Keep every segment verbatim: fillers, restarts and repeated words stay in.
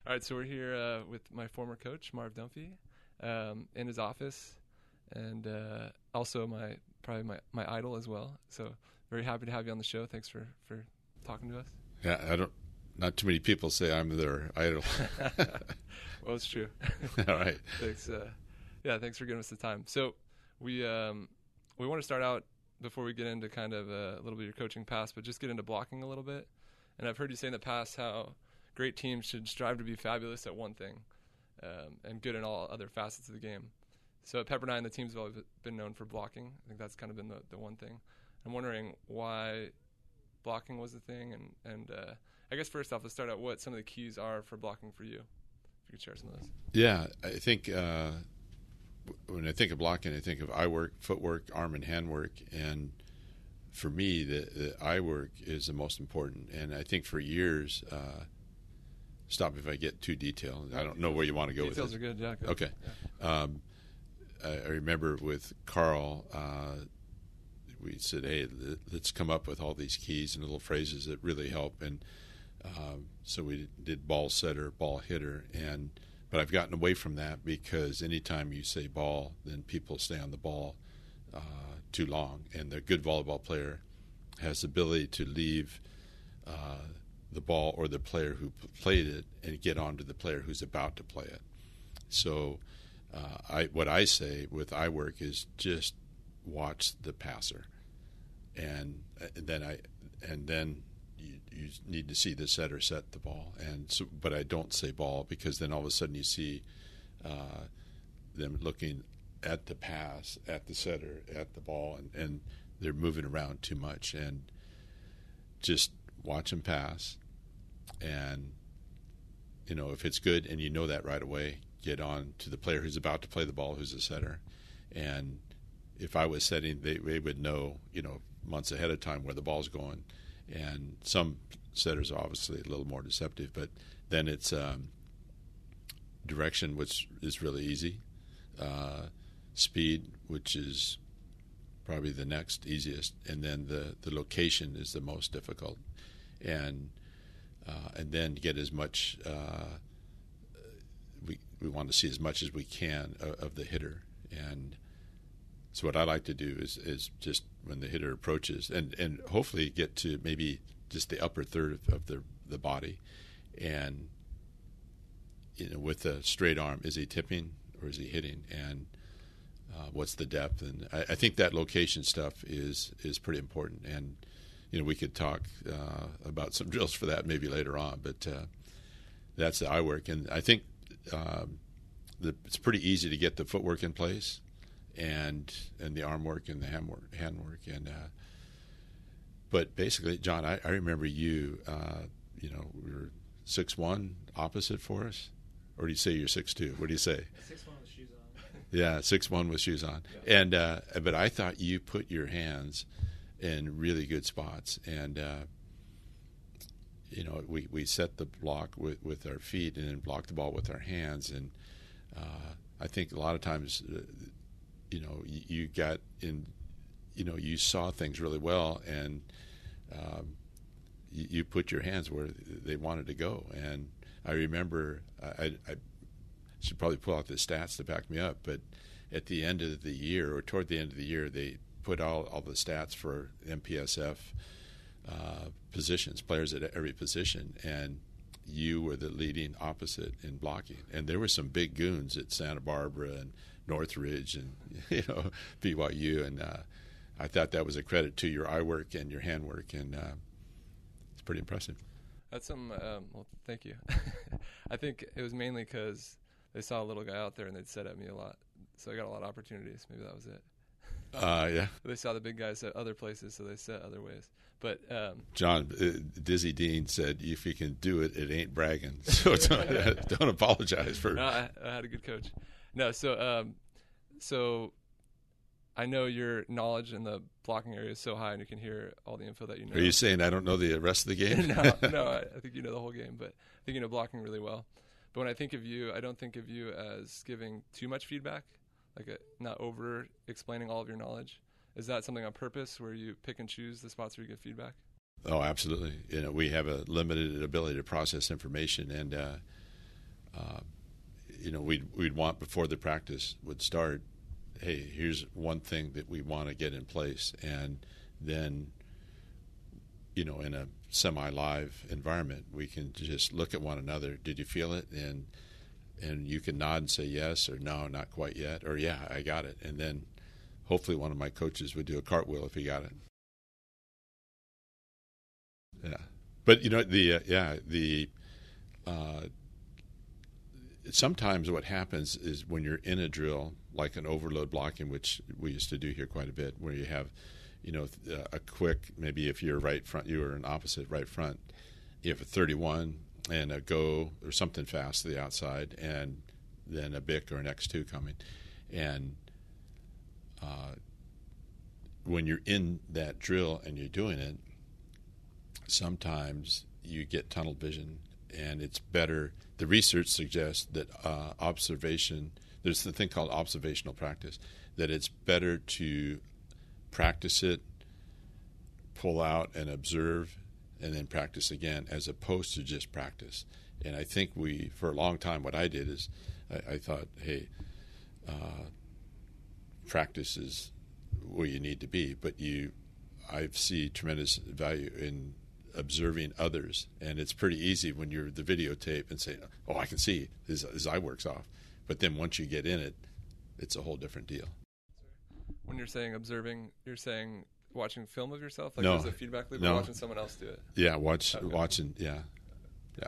All right, so we're here uh, with my former coach, Marv Dunphy, um, in his office, and uh, also my probably my, my idol as well. So very happy to have you on the show. Thanks for, for talking to us. Yeah, I don't. Not too many people say I'm their idol. Well, it's true. All right. Thanks. Uh, yeah, thanks for giving us the time. So we um, we want to start out before we get into kind of a little bit of your coaching past, but just get into blocking a little bit. And I've heard you say in the past how great teams should strive to be fabulous at one thing um, and good in all other facets of the game. So at Pepperdine, the team's always been known for blocking. I think that's kind of been the, the one thing. I'm wondering why blocking was the thing. And, and uh, I guess first off, let's start out what some of the keys are for blocking for you. If you could share some of those. Yeah, I think uh, when I think of blocking, I think of eye work, footwork, arm and hand work. And for me, the, the eye work is the most important. And I think for years, uh, stop if I get too detailed. I don't know where you want to go Details with it. Details are good, yeah. Go. Okay. Yeah. Um, I, I remember with Carl, uh, we said, hey, let's come up with all these keys and little phrases that really help. And um, so we did ball setter, ball hitter. and But I've gotten away from that because anytime you say ball, then people stay on the ball uh, too long. And the good volleyball player has the ability to leave uh, the ball or the player who played it and get on to the player who's about to play it. So uh, I, what I say with eye work is just watch the passer, and, and then I and then you, you need to see the setter set the ball. And so, but I don't say ball because then all of a sudden you see uh, them looking at the pass, at the setter, at the ball, and, and they're moving around too much. And just watch them pass. And, you know, if it's good and you know that right away, get on to the player who's about to play the ball, who's a setter. And if I was setting, they, they would know, you know, months ahead of time where the ball's going. And some setters are obviously a little more deceptive, but then it's um, direction, which is really easy, uh, speed, which is probably the next easiest, and then the, the location is the most difficult. And Uh, and then get as much, uh, we we want to see as much as we can of, of the hitter. And so what I like to do is, is just when the hitter approaches, and, and hopefully get to maybe just the upper third of, of the, the body. And, you know, with a straight arm, is he tipping or is he hitting? And uh, what's the depth? And I, I think that location stuff is, is pretty important. And you know, we could talk uh, about some drills for that maybe later on, but uh, that's the eye work. And I think um, the, it's pretty easy to get the footwork in place and and the arm work and the hand work. Hand work. And uh, but basically, John, I, I remember you, uh, you know, we were six one opposite for us. Or do you say you're six two? What do you say? six one with shoes on. Yeah, six one with shoes on. Yeah. And uh, but I thought you put your hands in really good spots, and uh, you know, we, we set the block with, with our feet and then block the ball with our hands. And uh, I think a lot of times, uh, you know, you, you got in, you know, you saw things really well, and um, you, you put your hands where they wanted to go. And I remember, I, I should probably pull out the stats to back me up, but at the end of the year, or toward the end of the year, they put all, all the stats for M P S F uh, positions, players at every position, and you were the leading opposite in blocking. And there were some big goons at Santa Barbara and Northridge and, you know, B Y U, and uh, I thought that was a credit to your eye work and your hand work, and uh, it's pretty impressive. That's some, um, well, thank you. I think it was mainly because they saw a little guy out there and they'd set at me a lot. So I got a lot of opportunities. Maybe that was it. Uh, yeah. They saw the big guys at other places, so they set other ways. But um, John, uh, Dizzy Dean said, if you can do it, it ain't bragging. So don't, don't apologize for. No, I, I had a good coach. No, so um, so I know your knowledge in the blocking area is so high, and you can hear all the info that you know. Are you saying I don't know the rest of the game? no, no, I, I think you know the whole game, but I think you know blocking really well. But when I think of you, I don't think of you as giving too much feedback. Like a, not over explaining all of your knowledge. Is that something on purpose where you pick and choose the spots where you get feedback? Oh, absolutely. You know, we have a limited ability to process information, and uh, uh, you know, we'd, we'd want before the practice would start, hey, here's one thing that we want to get in place. And then, you know, in a semi-live environment, we can just look at one another. Did you feel it? And and you can nod and say yes or no, not quite yet, or yeah, I got it. And then hopefully one of my coaches would do a cartwheel if he got it. Yeah. But, you know, the, uh, yeah, the, uh, sometimes what happens is when you're in a drill, like an overload blocking, which we used to do here quite a bit, where you have, you know, a quick, maybe if you're right front, you are an opposite right front, you have a thirty-one and a go or something fast to the outside, and then a B I C or an X two coming. And uh, when you're in that drill and you're doing it, sometimes you get tunnel vision, and it's better. The research suggests that uh, observation, there's the thing called observational practice, that it's better to practice it, pull out and observe, and then practice again, as opposed to just practice. And I think we, for a long time, what I did is I, I thought, hey, uh, practice is where you need to be, but you, I see tremendous value in observing others, and it's pretty easy when you're the videotape and say, oh, I can see his, his eye works off. But then once you get in it, it's a whole different deal. When you're saying observing, you're saying watching film of yourself? Like No. there's a feedback loop, No. or watching someone else do it? Yeah, watch, Okay. watching, yeah. Yeah.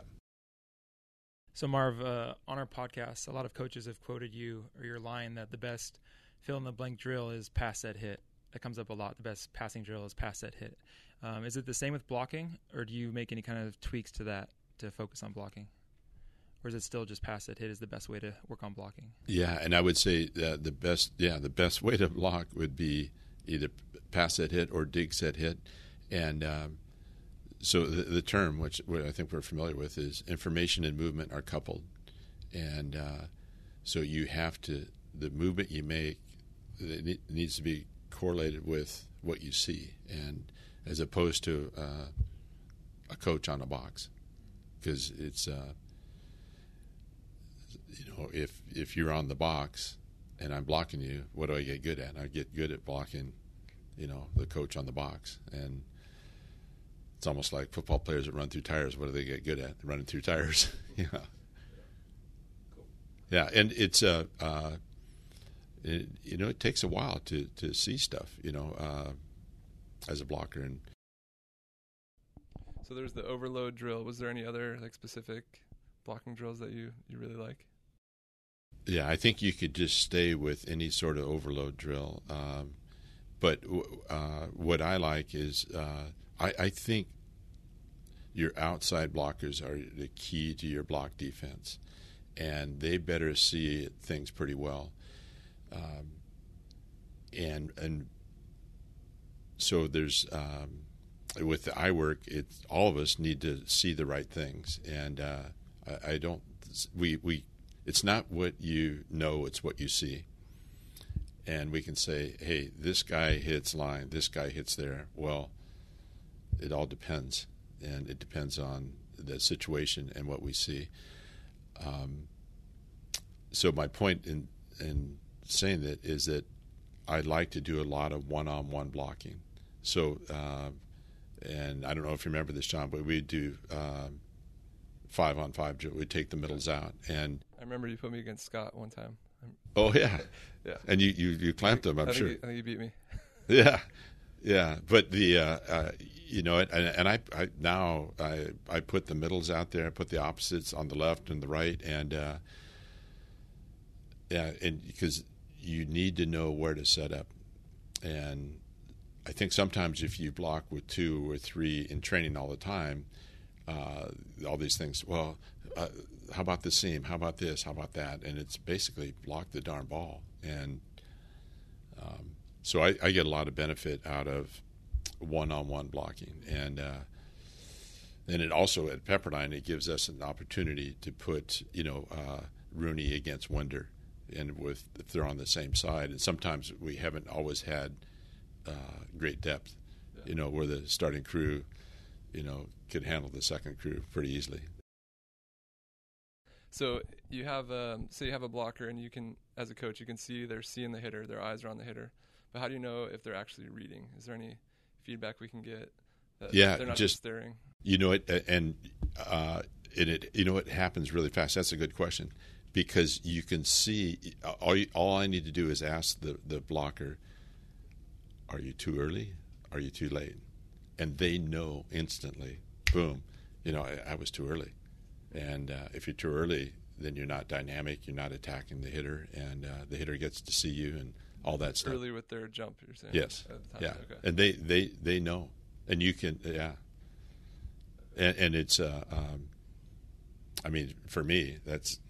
So Marv, uh, on our podcast, a lot of coaches have quoted you or your line that the best fill-in-the-blank drill is pass set hit. That comes up a lot. The best passing drill is pass set hit. Um, is it the same with blocking, or do you make any kind of tweaks to that to focus on blocking? Or is it still just pass set hit is the best way to work on blocking? Yeah, and I would say that the best, yeah, the best way to block would be either pass set hit or dig set hit. And um, so the, the term, which what I think we're familiar with, is information and movement are coupled. And uh, so you have to, the movement you make, it needs to be correlated with what you see, and as opposed to uh, a coach on a box, because it's uh, you know, if if you're on the box and I'm blocking you, what do I get good at? I get good at blocking, you know, the coach on the box. And it's almost like football players that run through tires. What do they get good at? Running through tires. Yeah. Cool. Yeah, and it's uh, uh, it, you know, it takes a while to to see stuff, you know, uh, as a blocker. And So there's the overload drill. Was there any other like specific blocking drills that you, you really like? yeah, I think you could just stay with any sort of overload drill. Um, but uh, what I like is uh, I, I think your outside blockers are the key to your block defense, and they better see things pretty well. Um, and and so there's um, with the eye work, it's all of us need to see the right things, and uh, I, I don't we we it's not what you know, it's what you see. And we can say, hey, this guy hits line, this guy hits there. Well, it all depends, and it depends on the situation and what we see. Um, so my point in in saying that is that I like to do a lot of one-on-one blocking. So, uh, and I don't know if you remember this, John, but we do um, five-on-five. We'd take the middles out, and I remember you put me against Scott one time. I'm, oh yeah, yeah. and you you, you clamped them, I'm I think sure. You, I think you beat me. Yeah, yeah. But the uh, uh, you know, and, and I, I now I I put the middles out there. I put the opposites on the left and the right, and uh, yeah, and because you need to know where to set up, and I think sometimes if you block with two or three in training all the time, uh, all these things. Well, uh, how about the seam? How about this? How about that? And it's basically block the darn ball, and um, so I, I get a lot of benefit out of one-on-one blocking, and uh, and it also at Pepperdine it gives us an opportunity to put you know uh, Rooney against Winder, and with if they're on the same side, and sometimes we haven't always had uh, great depth, Yeah. you know, where the starting crew, you know, could handle the second crew pretty easily. So you have, um, say you have a blocker, and you can, as a coach, you can see they're seeing the hitter, their eyes are on the hitter. But how do you know if they're actually reading? Is there any feedback we can get that Yeah, they're not just- just staring? You know it, and uh, and it you know it happens really fast. That's a good question, because you can see all. You, all I need to do is ask the the blocker, "Are you too early? Are you too late?" And they know instantly. Boom, you know I, I was too early. And uh, if you're too early, then you're not dynamic. You're not attacking the hitter, and uh, the hitter gets to see you and all that stuff. Early with their jump, you're saying? Yes. At the time? Yeah. Okay. And they, they, they know, and you can yeah. And, and it's uh, um, I mean, for me, that's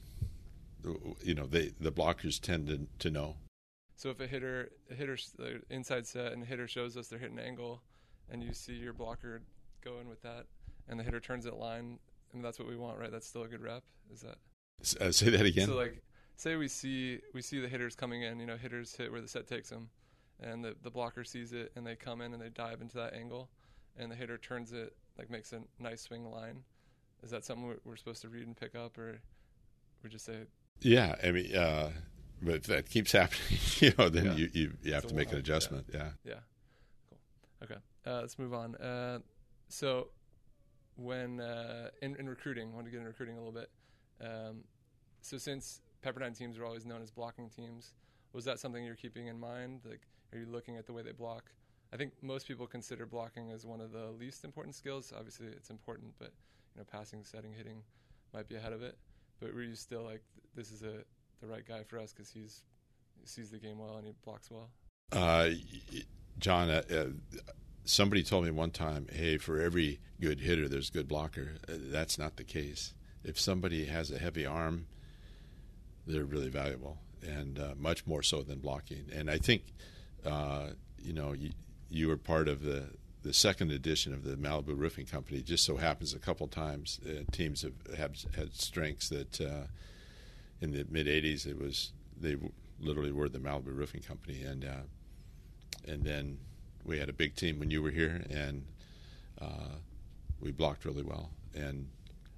you know they the blockers tend to to know. So if a hitter, a hitter uh, inside set, and a hitter shows us they're hitting an angle, and you see your blocker go in with that, and the hitter turns it line, I mean that's what we want, right? That's still a good rep. Is that? S- Uh, say that again. So like, say we see we see the hitters coming in. You know, hitters hit where the set takes them, and the the blocker sees it, and they come in and they dive into that angle, and the hitter turns it, like makes a nice swing line. Is that something we're, we're supposed to read and pick up, or we just say? Yeah, I mean, uh, but if that keeps happening, you know, then Yeah. you, you, you have It's to a make an lot, adjustment. Yeah. Yeah. Cool. Okay. Uh, let's move on. Uh, so when uh, in, in recruiting, I want to get into recruiting a little bit. Um, so since Pepperdine teams are always known as blocking teams, was that something you're keeping in mind? Like, are you looking at the way they block? I think most people consider blocking as one of the least important skills. Obviously, it's important, but you know, passing, setting, hitting might be ahead of it. But were you still like, this is a the right guy for us because he's he sees the game well and he blocks well? Uh, John, uh, uh, somebody told me one time, hey, for every good hitter, there's a good blocker. Uh, that's not the case. If somebody has a heavy arm, they're really valuable, and uh, much more so than blocking. And I think, uh, you know, you, you were part of the, the second edition of the Malibu Roofing Company. It just so happens a couple times uh, teams have, have had strengths that uh, in the mid eighties it was they w- literally were the Malibu Roofing Company, and uh, and then we had a big team when you were here, and uh, we blocked really well. And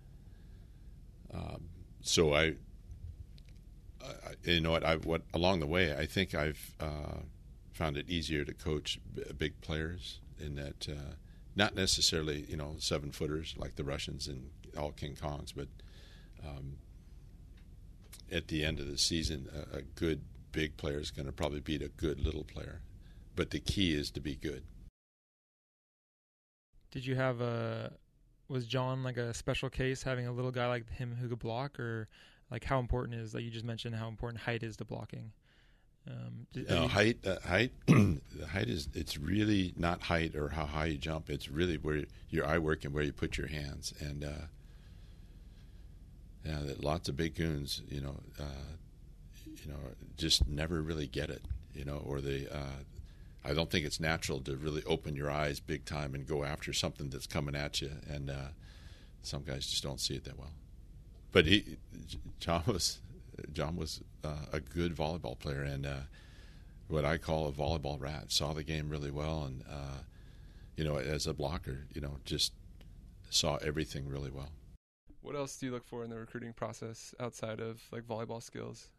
um, so I, I, you know what, I what along the way I think I've uh, found it easier to coach b- big players in that uh, not necessarily you know seven footers like the Russians and all King Kongs, but um, at the end of the season, a, a good big player is going to probably beat a good little player. But the key is to be good. Did you have a, was John like a special case having a little guy like him who could block, or like how important is, like you just mentioned, how important height is to blocking? Um, did, No, you, height, uh, height, the height is, it's really not height or how high you jump. It's really where your eye work and where you put your hands. And, uh, yeah, that lots of big goons, you know, uh, you know, just never really get it, you know, or they, uh, I don't think it's natural to really open your eyes big time and go after something that's coming at you. And uh, some guys just don't see it that well. But he, John was, John was uh, a good volleyball player, and uh, what I call a volleyball rat. Saw the game really well, and uh, you know, as a blocker, you know, just saw everything really well. What else do you look for in the recruiting process outside of like volleyball skills?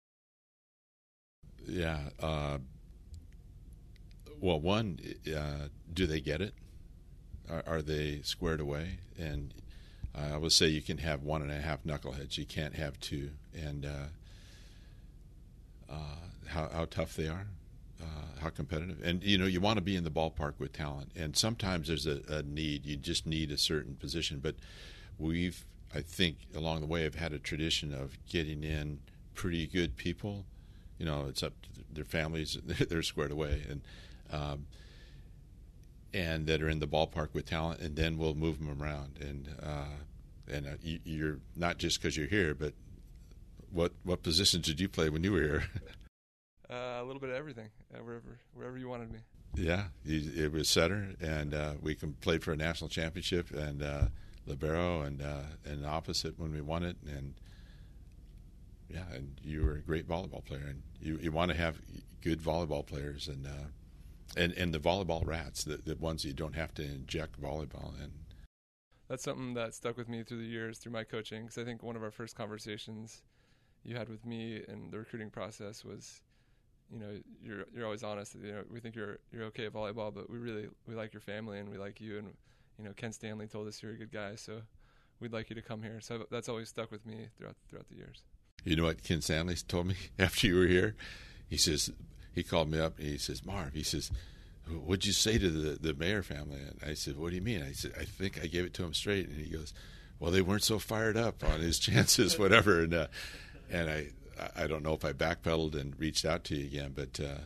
Yeah. Uh, well, one, uh, do they get it? Are, are they squared away? And I would say you can have one and a half knuckleheads. You can't have two. And uh, uh, how, how tough they are, uh, how competitive. And, you know, you want to be in the ballpark with talent. And sometimes there's a, a need. You just need a certain position. But we've, I think, along the way have had a tradition of getting in pretty good people. You know, it's up to their families. They're squared away. And um, and that are in the ballpark with talent, and then we'll move them around. And uh, and uh, you, you're not just because you're here, but what what positions did you play when you were here? Uh, a little bit of everything, uh, wherever wherever you wanted me. Yeah, it was setter, and uh, we can played for a national championship, and uh, libero, and uh, and opposite when we won it, and yeah, and you were a great volleyball player, and you, you want to have good volleyball players, and uh, and and the volleyball rats, the, the ones you don't have to inject volleyball in. that's something that stuck with me through the years through my coaching. Because I think one of our first conversations you had with me in the recruiting process was, you know, you're you're always honest. You know, we think you're you're okay at volleyball, but we really we like your family and we like you. And you know, Ken Stanley told us you're a good guy, so we'd like you to come here. So that's always stuck with me throughout throughout the years. You know what Ken Stanley told me after you were here? He says, he called me up and he says, Marv, he says, what'd you say to the, the Mayer family? And I said, what do you mean? I said, I think I gave it to him straight. And he goes, well, they weren't so fired up on his chances, whatever. And uh, and I I don't know if I backpedaled and reached out to you again, but uh,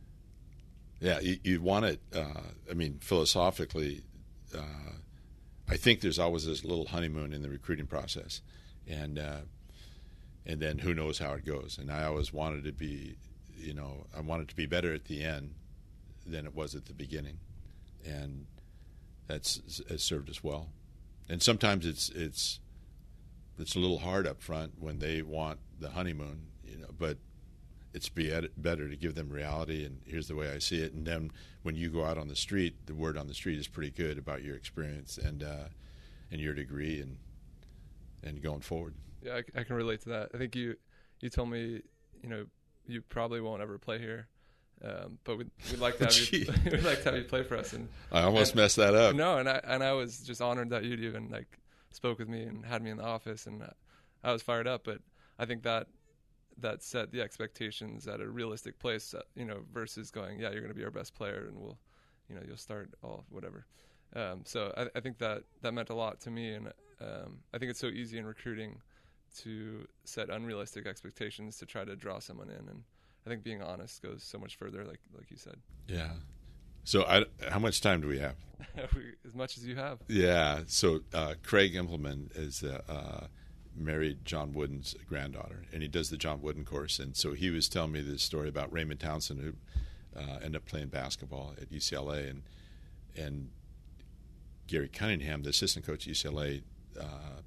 yeah, you, you want it. Uh, I mean, philosophically, uh, I think there's always this little honeymoon in the recruiting process. And uh, and then who knows how it goes. And I always wanted to be, you know, I wanted to be better at the end than it was at the beginning, and that's has served us well. And sometimes it's it's it's a little hard up front when they want the honeymoon, you know. But it's be better to give them reality, and here's the way I see it. And then when you go out on the street, the word on the street is pretty good about your experience and uh, and your degree and and going forward. Yeah, I, I can relate to that. I think you you told me, you know, you probably won't ever play here. Um, but we'd, we'd like to have you. We'd like to have you play for us. And I almost and, messed that up. No, and I and I was just honored that you'd even like spoke with me and had me in the office, and uh, I was fired up. But I think that that set the expectations at a realistic place, uh, you know, versus going, yeah, you're going to be our best player, and we'll, you know, you'll start all whatever. Um, so I, I think that that meant a lot to me, and um, I think it's so easy in recruiting to set unrealistic expectations to try to draw someone in, and I think being honest goes so much further, like like you said. Yeah. So I, how much time do we have? As much as you have. Yeah. So uh, Craig Impleman is uh, uh, married John Wooden's granddaughter, and he does the John Wooden course. And so he was telling me this story about Raymond Townsend, who uh, ended up playing basketball at U C L A, and and Gary Cunningham, the assistant coach at U C L A, uh,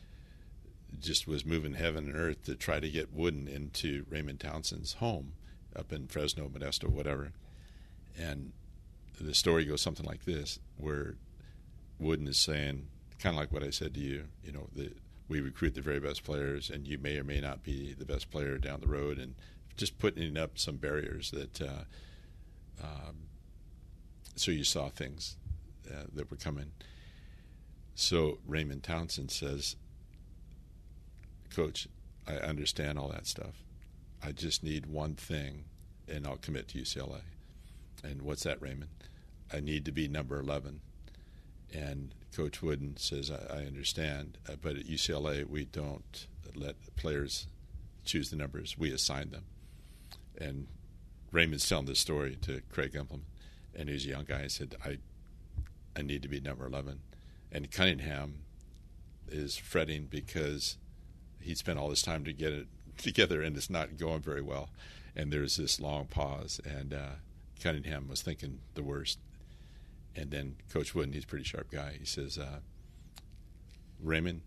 just was moving heaven and earth to try to get Wooden into Raymond Townsend's home up in Fresno, Modesto, whatever. And the story goes something like this, where Wooden is saying, kind of like what I said to you, you know, the, we recruit the very best players, and you may or may not be the best player down the road, and just putting up some barriers that uh, um, so you saw things uh, that were coming. So Raymond Townsend says, Coach, I understand all that stuff. I just need one thing, and I'll commit to U C L A. And what's that, Raymond? I need to be number eleven. And Coach Wooden says, I, I understand, uh, but at U C L A we don't let players choose the numbers. We assign them. And Raymond's telling this story to Craig Impleman, and he's a young guy. He said, I, I need to be number eleven. And Cunningham is fretting because he spent all this time to get it together, and it's not going very well. And there's this long pause, and uh, Cunningham was thinking the worst. And then Coach Wooden, he's a pretty sharp guy, he says, uh, Raymond,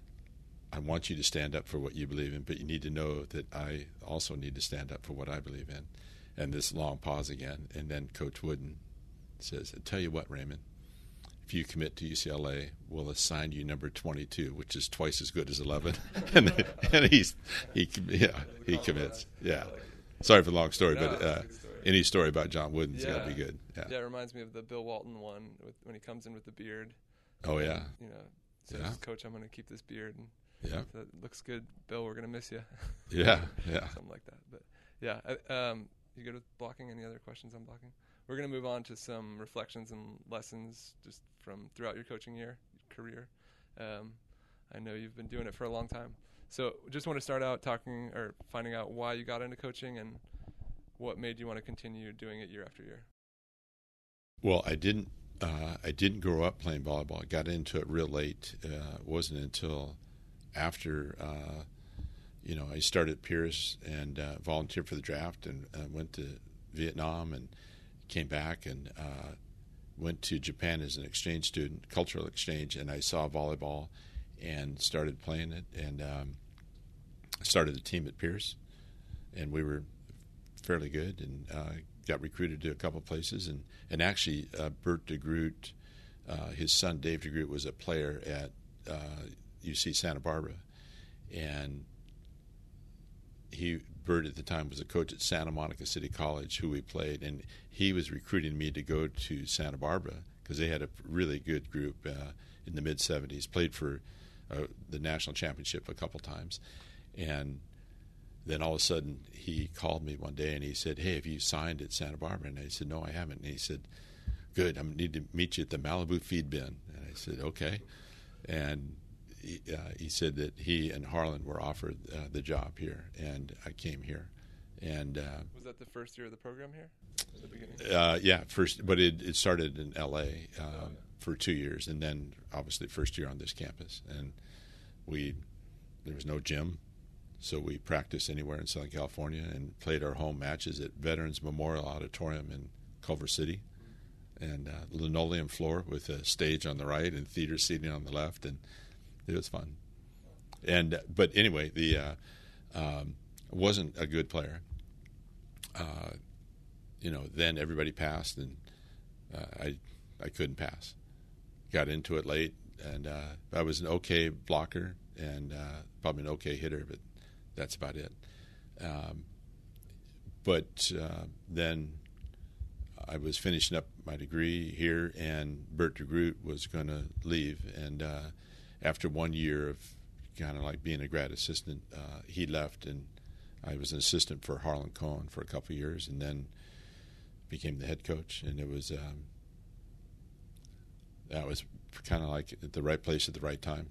I want you to stand up for what you believe in, but you need to know that I also need to stand up for what I believe in. And this long pause again, and then Coach Wooden says, I tell you what, Raymond, if you commit to U C L A, we'll assign you number twenty-two, which is twice as good as eleven. and and he's he yeah he commits. Yeah. Sorry for the long story, No, but it's a uh, good story. any story about John Wooden's Yeah. got to be good. Yeah. Yeah, it reminds me of the Bill Walton one with, when he comes in with the beard. Oh yeah. You know, says, Yeah. Coach, I'm going to keep this beard, and Yeah. that looks good, Bill. We're going to miss you. Yeah. Yeah. Something like that. But yeah, I, um, you good with blocking? Any other questions on blocking? We're going to move on to some reflections and lessons just from throughout your coaching year, career. Um, I know you've been doing it for a long time. So just want to start out talking or finding out why you got into coaching and what made you want to continue doing it year after year. Well, I didn't. Uh, I didn't grow up playing volleyball. I got into it real late. Uh, it wasn't until after, uh, you know, I started at Pierce and uh, volunteered for the draft, and uh, went to Vietnam and came back and uh, went to Japan as an exchange student, cultural exchange, and I saw volleyball and started playing it, and um, started a team at Pierce, and we were fairly good, and uh, got recruited to a couple places, and, and actually uh, Bert DeGroot uh, his son Dave DeGroot was a player at uh, U C Santa Barbara, and he Bert at the time was a coach at Santa Monica City College, who we played, and he was recruiting me to go to Santa Barbara because they had a really good group uh, in the mid seventies. Played for uh, the national championship a couple times, and then all of a sudden he called me one day and he said, "Hey, have you signed at Santa Barbara?" And I said, "No, I haven't." And he said, "Good, I need to meet you at the Malibu Feed Bin." And I said, "Okay." And he, uh, he said that he and Harlan were offered uh, the job here, and I came here. And uh, was that the first year of the program here? At the beginning? Uh, yeah, first, but it, it started in L A uh, oh, yeah. for two years, and then obviously first year on this campus. And we there was no gym, so we practiced anywhere in Southern California and played our home matches at Veterans Memorial Auditorium in Culver City. And uh, linoleum floor with a stage on the right and theater seating on the left, and it was fun. And uh, but anyway, the uh, um, wasn't a good player. Uh, you know, then everybody passed, and uh, I I couldn't pass. Got into it late, and uh, I was an okay blocker and uh, probably an okay hitter, but that's about it. Um, but uh, then I was finishing up my degree here, and Bert DeGroot was going to leave. And uh, after one year of kind of like being a grad assistant, uh, he left, and I was an assistant for Harlan Cohen for a couple of years, and then became the head coach. And it was um, that was kind of like at the right place at the right time.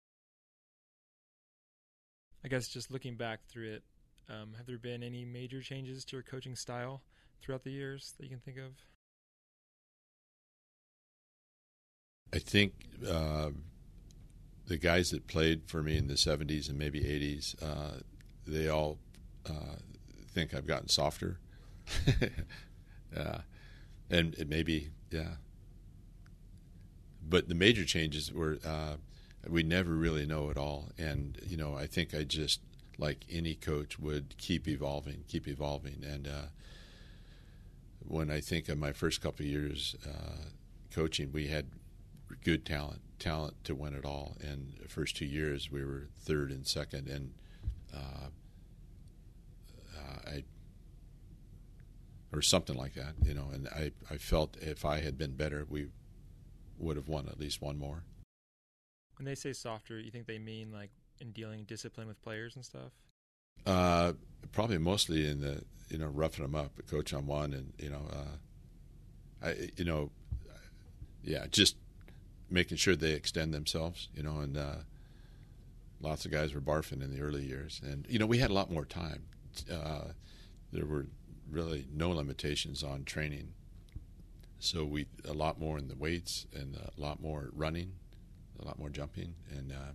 I guess just looking back through it, um, have there been any major changes to your coaching style throughout the years that you can think of? I think uh, the guys that played for me in the seventies and maybe eighties, uh, they all uh, think I've gotten softer. uh, and it maybe, yeah. But the major changes were uh, we never really know it all. And, you know, I think I just, like any coach, would keep evolving, keep evolving. And uh, when I think of my first couple of years uh, coaching, we had good talent, talent to win it all. And the first two years we were third and second, and uh, uh, I or something like that, you know. And I, I felt if I had been better, we would have won at least one more. When they say softer, you think they mean like in dealing discipline with players and stuff? Uh, probably mostly in the, you know, roughing them up, coach on one, and you know, uh, I, you know, yeah, just making sure they extend themselves, you know, and uh, lots of guys were barfing in the early years, and you know, we had a lot more time. Uh, there were really no limitations on training, so we a lot more in the weights and a lot more running, a lot more jumping, and. Uh,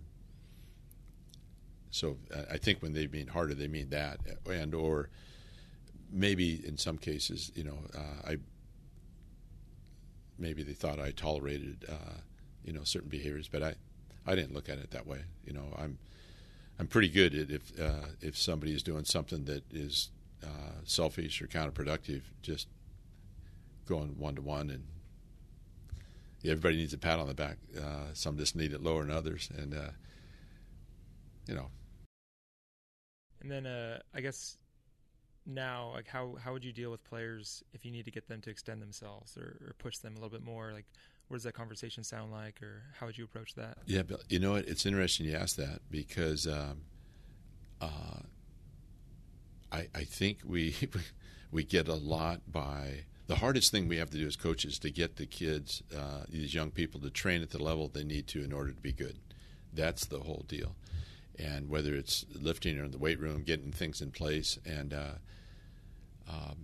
So I think when they mean harder, they mean that, and or maybe in some cases, you know, uh, I maybe they thought I tolerated, uh, you know, certain behaviors, but I, I didn't look at it that way. You know, I'm, I'm pretty good at if uh, if somebody is doing something that is uh, selfish or counterproductive, just going one to one, and yeah, everybody needs a pat on the back. Uh, some just need it lower than others, and uh, you know. And then uh, I guess now, like, how how would you deal with players if you need to get them to extend themselves or, or push them a little bit more? Like, what does that conversation sound like, or how would you approach that? Yeah, but you know what? It's interesting you ask that because um, uh, I I think we we get a lot by the hardest thing we have to do as coaches to get the kids, uh, these young people, to train at the level they need to in order to be good. That's the whole deal. And whether it's lifting or in the weight room, getting things in place, and uh, um,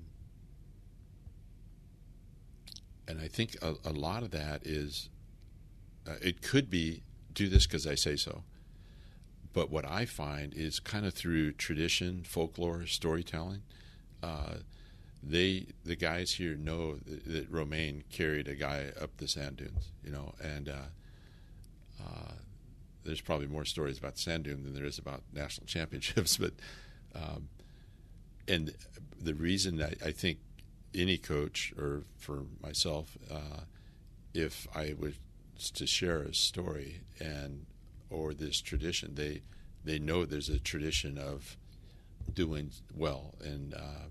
and I think a, a lot of that is uh, it could be do this because I say so, but what I find is kind of through tradition, folklore, storytelling. Uh, they the guys here know that, that Romaine carried a guy up the sand dunes, you know, and. Uh, uh, There's probably more stories about sand dune than there is about national championships, but um, and the reason I, I think any coach or for myself uh, if I was to share a story and or this tradition, they they know there's a tradition of doing well and uh,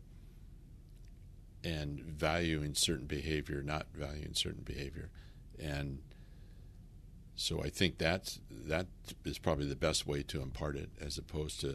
and valuing certain behavior, not valuing certain behavior, and so I think that's that is probably the best way to impart it, as opposed to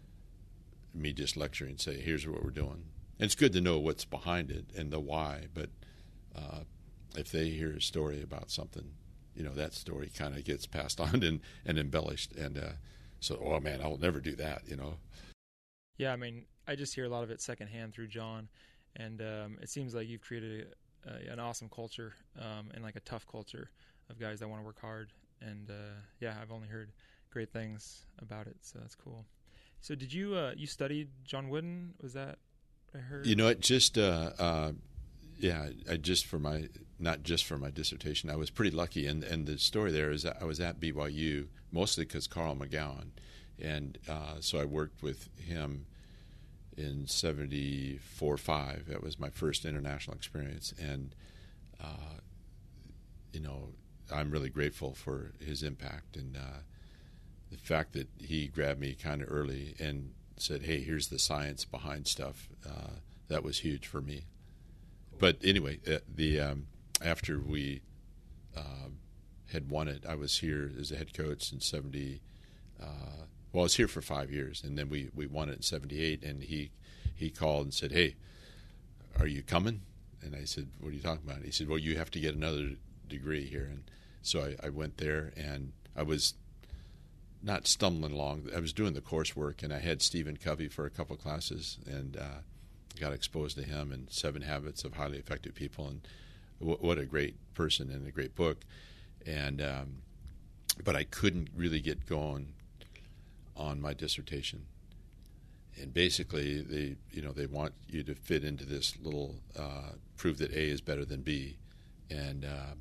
me just lecturing and say, here's what we're doing. And it's good to know what's behind it and the why, but uh, if they hear a story about something, you know, that story kind of gets passed on and, and embellished. And uh, so, oh, man, I'll never do that, you know. Yeah, I mean, I just hear a lot of it secondhand through John, and um, it seems like you've created a, a, an awesome culture um, and like a tough culture of guys that want to work hard. And, uh, yeah, I've only heard great things about it, so that's cool. So did you uh, you studied John Wooden? Was that I heard? You know, it just uh, uh, yeah, I just for my not just for my dissertation, I was pretty lucky. And and the story there is that I was at B Y U mostly because Carl McGowan, and uh, so I worked with him in seventy-four five. That was my first international experience, and uh, you know, I'm really grateful for his impact and. Uh, The fact that he grabbed me kind of early and said, hey, here's the science behind stuff, uh, that was huge for me. But anyway, uh, the um, after we uh, had won it, I was here as a head coach in seventy. Uh, well, I was here for five years, and then we, we won it in seventy-eight, and he, he called and said, hey, are you coming? And I said, what are you talking about? And he said, well, you have to get another degree here. And so I, I went there, and I was not stumbling along. I was doing the coursework, and I had Stephen Covey for a couple of classes, and uh, got exposed to him and Seven Habits of Highly Effective People, and w- what a great person and a great book. And um, but I couldn't really get going on my dissertation. And basically, they you know they want you to fit into this little uh, prove that A is better than B, and uh,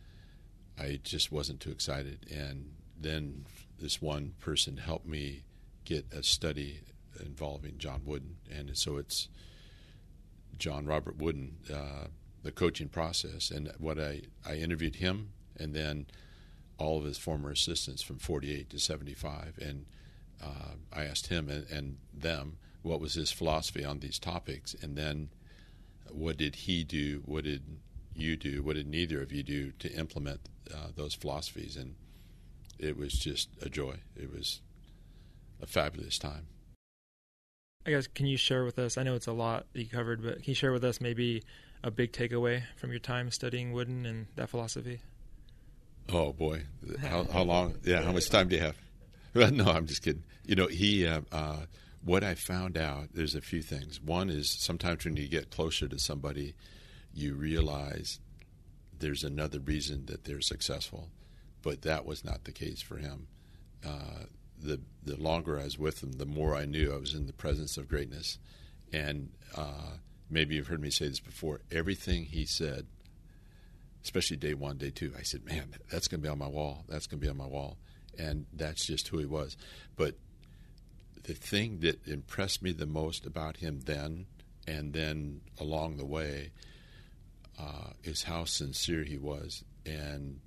I just wasn't too excited. And then this one person helped me get a study involving John Wooden, and so it's John Robert Wooden, uh, the coaching process. And what I, I interviewed him, and then all of his former assistants from forty-eight to seventy-five, and uh, I asked him and, and them what was his philosophy on these topics, and then what did he do, what did you do, what did neither of you do to implement uh, those philosophies. And it was just a joy. It was a fabulous time. I guess, can you share with us, I know it's a lot that you covered, but can you share with us maybe a big takeaway from your time studying Wooden and that philosophy? Oh, boy. How, how long? Yeah, how much time do you have? No, I'm just kidding. You know, he, uh, uh, what I found out, there's a few things. One is sometimes when you get closer to somebody, you realize there's another reason that they're successful. But that was not the case for him. Uh, the the longer I was with him, the more I knew I was in the presence of greatness. And uh, maybe you've heard me say this before. Everything he said, especially day one, day two, I said, man, that's going to be on my wall. That's going to be on my wall. And that's just who he was. But the thing that impressed me the most about him then and then along the way uh, is how sincere he was. And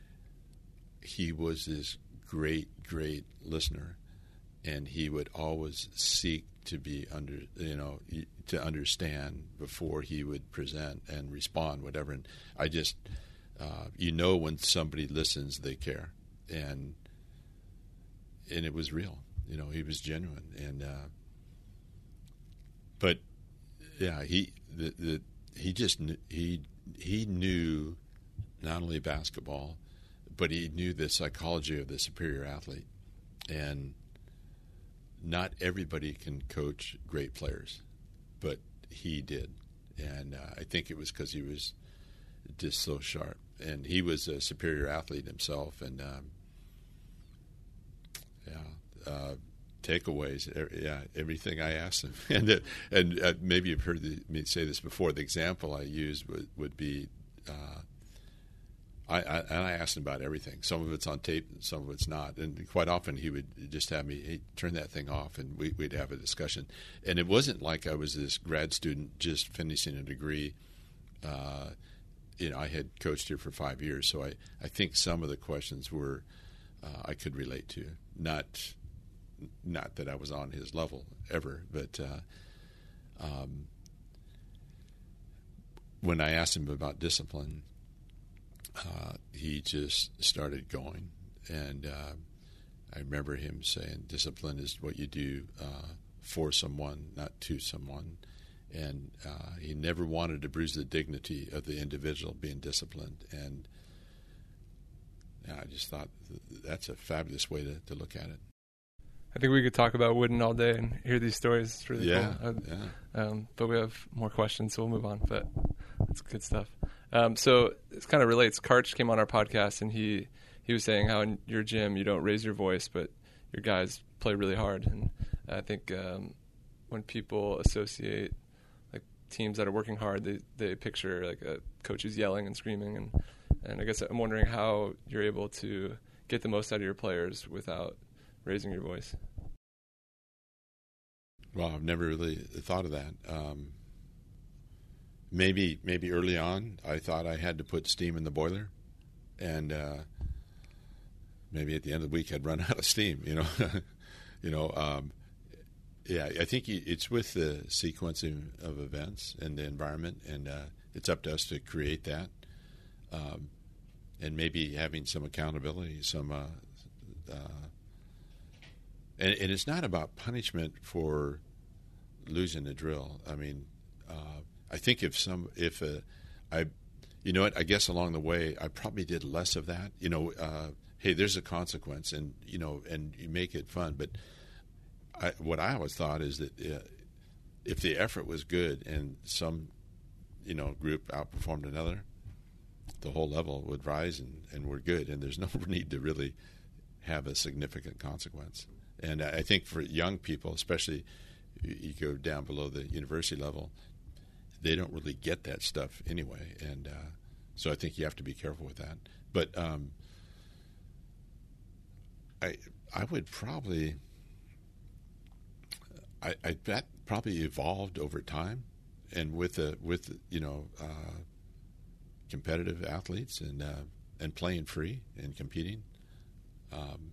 he was this great, great listener, and he would always seek to be under, you know, to understand before he would present and respond, whatever. And I just, uh, you know, when somebody listens, they care, and and it was real. You know, he was genuine, and uh, but yeah, he the, the he just knew, he he knew not only basketball, but he knew the psychology of the superior athlete. And not everybody can coach great players, but he did. And uh, I think it was because he was just so sharp. And he was a superior athlete himself. And, um, yeah, uh, takeaways, yeah, everything I asked him. and uh, and uh, maybe you've heard the, me say this before. The example I used would, would be uh, I, I, and I asked him about everything. Some of it's on tape, and some of it's not. And quite often he would just have me, hey, turn that thing off, and we, we'd have a discussion. And it wasn't like I was this grad student just finishing a degree, uh, you know, I had coached here for five years, so I, I think some of the questions were uh, I could relate to. Not not that I was on his level ever, but uh, um, when I asked him about discipline, uh, he just started going. And uh, I remember him saying, discipline is what you do uh, for someone, not to someone. And uh, he never wanted to bruise the dignity of the individual being disciplined. And yeah, I just thought that's a fabulous way to, to look at it. I think we could talk about Wooden all day and hear these stories. It's really yeah, cool. Uh, yeah. Um, but we have more questions, so we'll move on. But that's good stuff. Um, so it kind of relates. Karch came on our podcast, and he, he was saying how in your gym you don't raise your voice, but your guys play really hard. And I think um, when people associate teams that are working hard, they they picture like a coaches yelling and screaming, and and I guess I'm wondering how you're able to get the most out of your players without raising your voice. Well, I've never really thought of that. Um, maybe maybe early on I thought I had to put steam in the boiler, and uh, maybe at the end of the week I'd run out of steam. You know, you know. Um, Yeah, I think it's with the sequencing of events and the environment, and uh, it's up to us to create that, um, and maybe having some accountability, some, uh, uh, and, and it's not about punishment for losing the drill. I mean, uh, I think if some, if uh, I, you know what, I guess along the way I probably did less of that. You know, uh, hey, there's a consequence, and you know, and you make it fun, but. I, what I always thought is that uh, if the effort was good and some, you know, group outperformed another, the whole level would rise and, and we're good. And there's no need to really have a significant consequence. And I think for young people, especially you, you go down below the university level, they don't really get that stuff anyway. And uh, so I think you have to be careful with that. But um, I I would probably... I, I that probably evolved over time, and with the with you know uh, competitive athletes and uh, and playing free and competing. Um,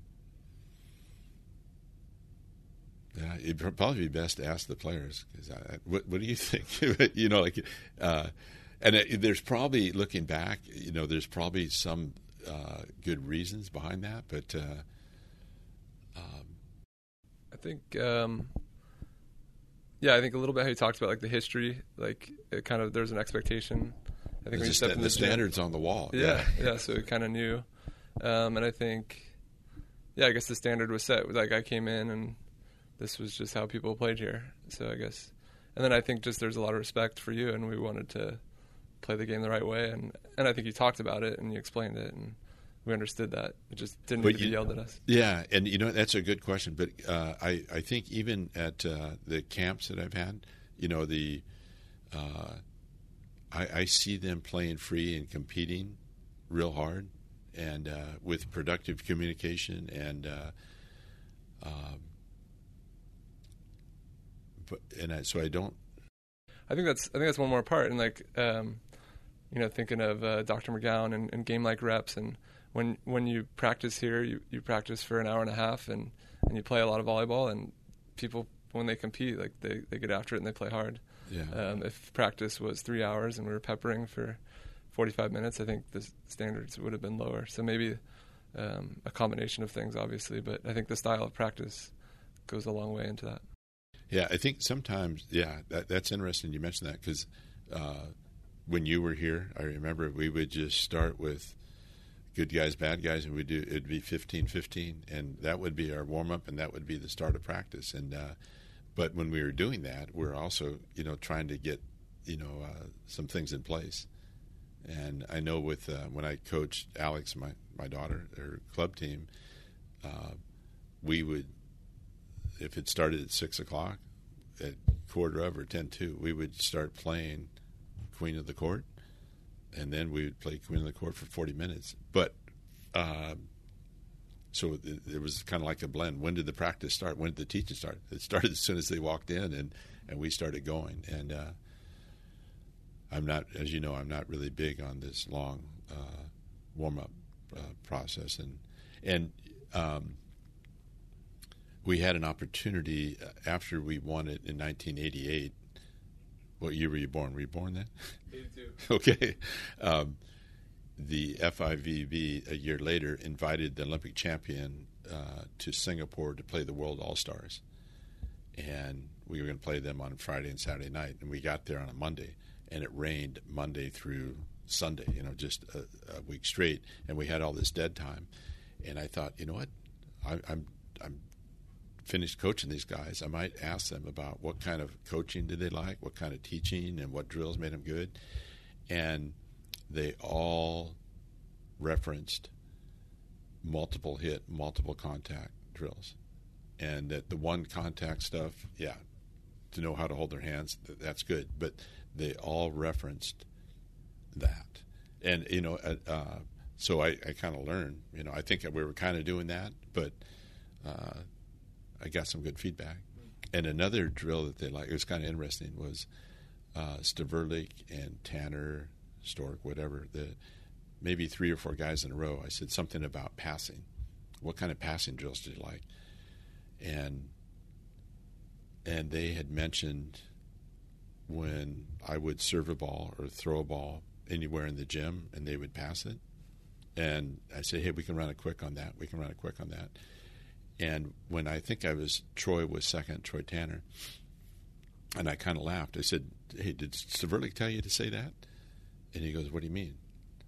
yeah, it'd probably be best to ask the players. Cause I, what, what do you think? you know, like, uh, and it, there's probably looking back, you know, there's probably some uh, good reasons behind that, but uh, um, I think. Um Yeah, I think a little bit how you talked about like the history, like it kind of there's an expectation. I think when you step in the, the standards on the wall. Yeah, yeah. yeah so it kind of knew, um, and I think, yeah, I guess the standard was set. Like I came in and this was just how people played here. So I guess, and then I think just there's a lot of respect for you, and we wanted to play the game the right way, and and I think you talked about it and you explained it, and we understood that. It just didn't but need to you, be yelled at us. Yeah, and you know that's a good question. But uh, I I think even at uh, the camps that I've had, you know the uh, I, I see them playing free and competing real hard, and uh, with productive communication and uh, um, but and I, so I don't. I think that's I think that's one more part, and like um, you know thinking of uh, Doctor McGowan and, and game like reps and. When when you practice here, you, you practice for an hour and a half, and, and you play a lot of volleyball. And people, when they compete, like they, they get after it and they play hard. Yeah. Um, if practice was three hours and we were peppering for forty-five minutes, I think the standards would have been lower. So maybe um, a combination of things, obviously. But I think the style of practice goes a long way into that. Yeah, I think sometimes, yeah, that, that's interesting you mentioned that because uh, when you were here, I remember we would just start with good guys, bad guys, and we do it'd be fifteen fifteen, and that would be our warm up, and that would be the start of practice. And uh, but when we were doing that, we we're also you know trying to get you know uh, some things in place. And I know with uh, when I coached Alex, my my daughter, her club team, uh, we would if it started at six o'clock, at quarter of or ten to, we would start playing Queen of the Court. And then we would play Queen of the Court for forty minutes. But uh, so it, it was kind of like a blend. When did the practice start? When did the teaching start? It started as soon as they walked in, and, and we started going. And uh, I'm not, as you know, I'm not really big on this long uh, warm up uh, process, and and um, we had an opportunity after we won it in nineteen eighty-eight. What year were you born? Were you born then? eighty-two. Okay. Um, the F I V B a year later invited the Olympic champion uh, to Singapore to play the World All-Stars. And we were going to play them on Friday and Saturday night. And we got there on a Monday, and it rained Monday through Sunday, you know, just a, a week straight. And we had all this dead time. And I thought, you know what, I, I'm I'm finished coaching these guys. I might ask them about what kind of coaching did they like, what kind of teaching, and what drills made them good. And they all referenced multiple hit, multiple contact drills. And that the one contact stuff, yeah, to know how to hold their hands, that's good. But they all referenced that. And, you know, uh, so I, I kind of learned, you know, I think we were kind of doing that, but uh, I got some good feedback. And another drill that they liked, it was kind of interesting, was uh, Stavrlik and Tanner, Stork, whatever, the maybe three or four guys in a row. I said something about passing. What kind of passing drills did you like? And and they had mentioned when I would serve a ball or throw a ball anywhere in the gym and they would pass it. And I said, hey, we can run it quick on that. We can run it quick on that. And when I think I was, Troy was second, Troy Tanner, and I kind of laughed. I said, hey, did Stavrlik tell you to say that? And he goes, what do you mean?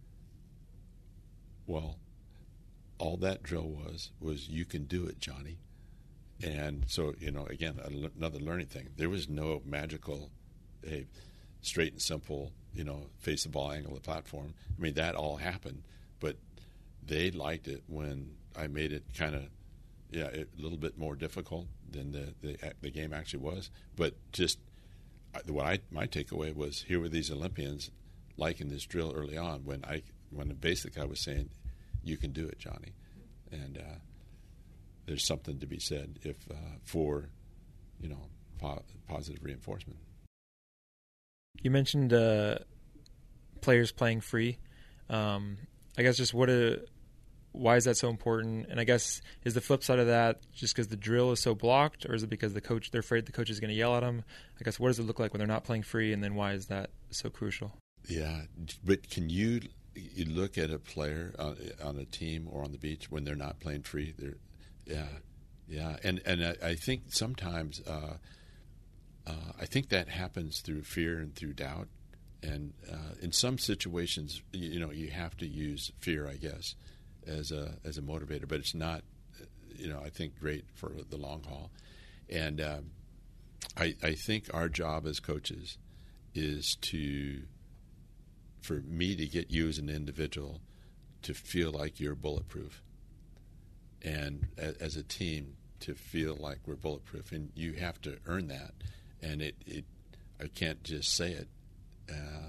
Well, all that drill was, was you can do it, Johnny. And so, you know, again, another learning thing. There was no magical, hey, straight and simple, you know, face the ball, angle the platform. I mean, that all happened, but they liked it when I made it kind of, yeah, a little bit more difficult than the, the the game actually was. But just what I my takeaway was, here were these Olympians liking this drill early on when I when basically I was saying, you can do it, Johnny, and uh, there's something to be said if uh, for you know po- positive reinforcement. You mentioned uh, players playing free. Um, I guess just what a why is that so important? And I guess is the flip side of that just because the drill is so blocked, or is it because the coach they're afraid the coach is going to yell at them? I guess what does it look like when they're not playing free, and then why is that so crucial? Yeah, but can you you look at a player on, on a team or on the beach when they're not playing free? They're yeah, yeah, and and I, I think sometimes uh, uh, I think that happens through fear and through doubt, and uh, in some situations, you know, you have to use fear, I guess, as a as a motivator, but it's not, you know, I think great for the long haul. And um, I I think our job as coaches is to, for me to get you as an individual to feel like you're bulletproof, and a, as a team to feel like we're bulletproof, and you have to earn that. And it, it I can't just say it. Uh,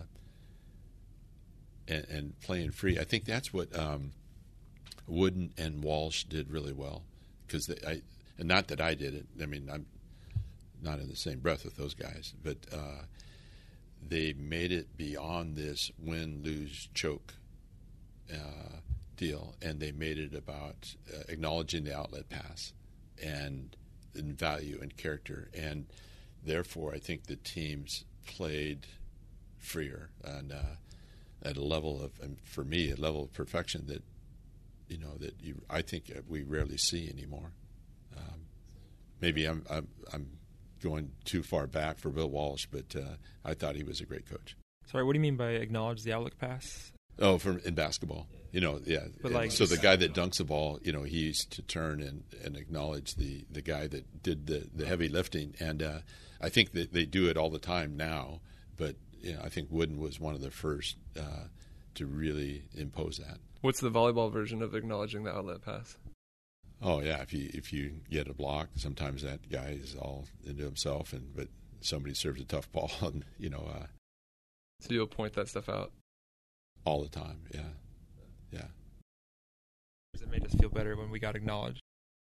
and, and playing free, I think that's what um, Wooden and Walsh did really well, because I and not that I did it. I mean, I'm not in the same breath with those guys, but uh, they made it beyond this win, lose, choke uh, deal, and they made it about uh, acknowledging the outlet pass and, and value and character, and therefore I think the teams played freer and uh, at a level of, and for me, a level of perfection that you know that you, I think we rarely see anymore. Um, maybe I'm, I'm I'm going too far back for Bill Walsh, but uh, I thought he was a great coach. Sorry, what do you mean by acknowledge the outlet pass? Oh, from in basketball, you know, yeah. But like, so the guy that dunks the ball, you know, he used to turn and, and acknowledge the, the guy that did the, the heavy lifting, and uh, I think that they do it all the time now. But you know, I think Wooden was one of the first uh, to really impose that. What's the volleyball version of acknowledging the outlet pass? Oh yeah, if you if you get a block, sometimes that guy is all into himself, and but somebody serves a tough ball, and you know. Uh, so you'll point that stuff out all the time. Yeah, yeah. It made us feel better when we got acknowledged.